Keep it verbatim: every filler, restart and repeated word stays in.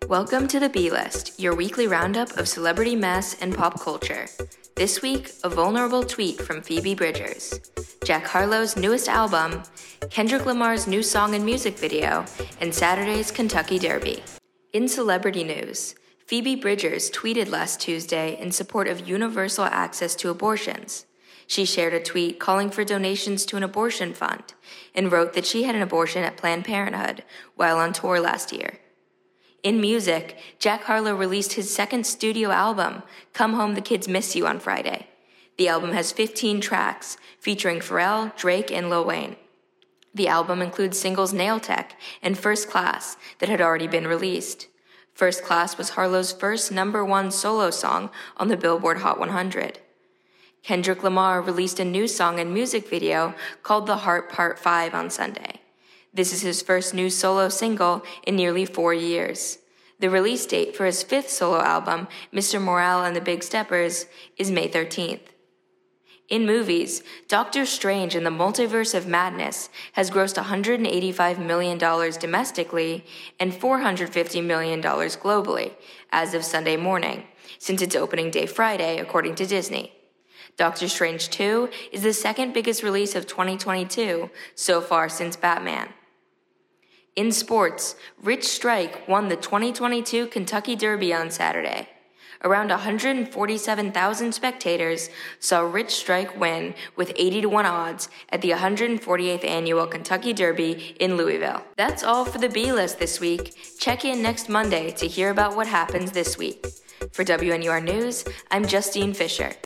Welcome to the B-List, your weekly roundup of celebrity mess and pop culture. This week, a vulnerable tweet from Phoebe Bridgers, Jack Harlow's newest album, Kendrick Lamar's new song and music video, and Saturday's Kentucky Derby. In celebrity news, Phoebe Bridgers tweeted last Tuesday in support of universal access to abortions. She shared a tweet calling for donations to an abortion fund and wrote that she had an abortion at Planned Parenthood while on tour last year. In music, Jack Harlow released his second studio album, Come Home the Kids Miss You, on Friday. The album has fifteen tracks, featuring Pharrell, Drake, and Lil Wayne. The album includes singles Nail Tech and First Class that had already been released. First Class was Harlow's first number one solo song on the Billboard Hot one hundred. Kendrick Lamar released a new song and music video called The Heart Part five on Sunday. This is his first new solo single in nearly four years. The release date for his fifth solo album, Mister Morale and the Big Steppers, is May thirteenth. In movies, Doctor Strange and the Multiverse of Madness has grossed one hundred eighty-five million dollars domestically and four hundred fifty million dollars globally as of Sunday morning, since its opening day Friday, according to Disney. Doctor Strange two is the second biggest release of twenty twenty-two so far since Batman. In sports, Rich Strike won the twenty twenty-two Kentucky Derby on Saturday. Around one hundred forty-seven thousand spectators saw Rich Strike win with eighty to one odds at the one hundred forty-eighth Annual Kentucky Derby in Louisville. That's all for the B-List this week. Check in next Monday to hear about what happens this week. For W N U R News, I'm Justine Fisher.